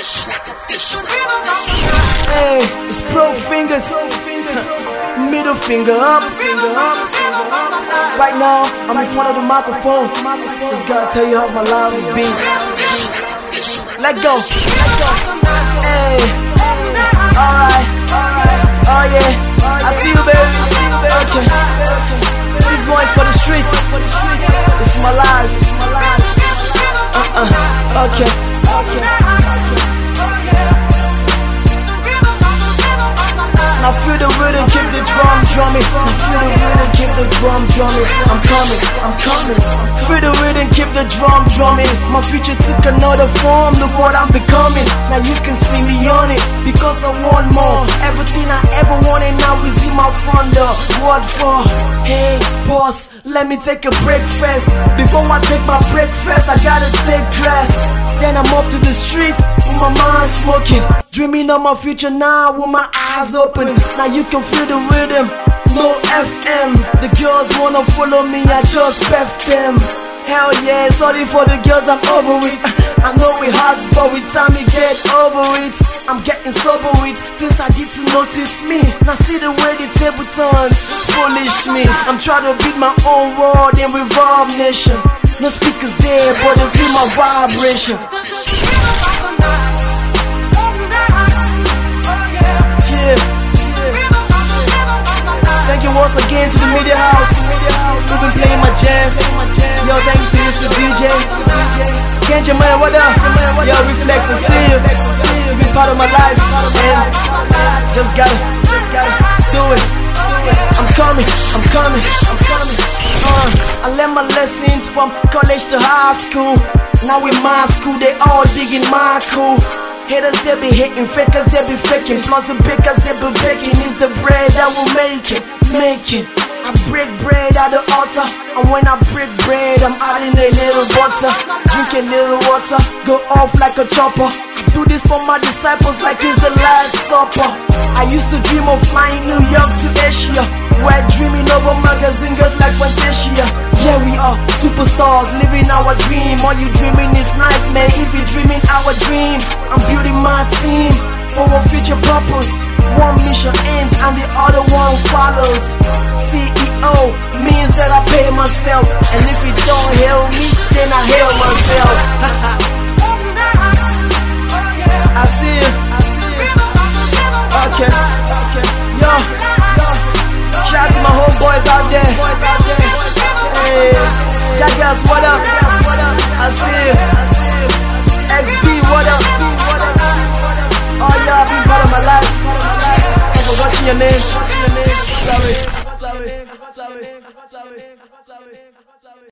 Hey, it's Pro Fingers. Middle finger up. Right now, I'm in front of the microphone. Just gotta tell you how my life will be. Let go. Hey, alright. Oh yeah, I see you, baby. Okay. This boy's for the streets. This is my life. Okay. Now feel the rhythm, keep the drum drumming. Now feel the rhythm, keep the drum drumming. I'm coming. Feel the rhythm, keep the drum drumming. My future took another form, look what I'm becoming. Now you can see me on it, because I want more. Everything I ever wanted now is in my front door. What for? Hey, boss, let me take a breakfast. Before I take my breakfast, I gotta take class. Then I'm up to the streets with my mind smoking, dreaming of my future now with my eyes open. Now you can feel the rhythm, no FM. The girls wanna follow me, I just pep them. Hell yeah, sorry for the girls, I'm over it. I know it hurts, but with time you get over it. I'm getting sober with things I need to notice me. Now see the way the table turns, foolish me. I'm trying to beat my own world in Revolve Nation. No speakers there, but they feel my vibration. Yeah. Thank you once again to the Media House. We've been playing my jam. Yo, thank you to Mr. DJ. Kenja man, what up? Yo, Reflex, I see you. You've been part of my life, and just gotta do it. I'm coming. I learned my lessons from college to high school. Now in my school, they all digging my cool. Haters, they be hating, fakers, they be faking. Plus the bakers, they be baking. It's the bread that will make it. I break bread at the altar, and when I break bread, I'm adding a little butter. Drink a little water, go off like a chopper. I do this for my disciples like it's the last supper. I used to dream of flying New York to Asia. We're dreaming over magazine girls like Fantasia. Yeah, we are superstars, living our dream. All you dreaming is nightmare. If you're dreaming our dream, I'm building my team for a future purpose. One mission ends and the other one follows. CEO means that I pay myself, and if you don't hail me, then I hail myself. I see you. Okay. Yo. Shout out to my homeboys out there. Hey, Jaggers, what up? I see you. XB, what up? Oh yeah, I've been part of my life. Thanks for watching your name. Sorry.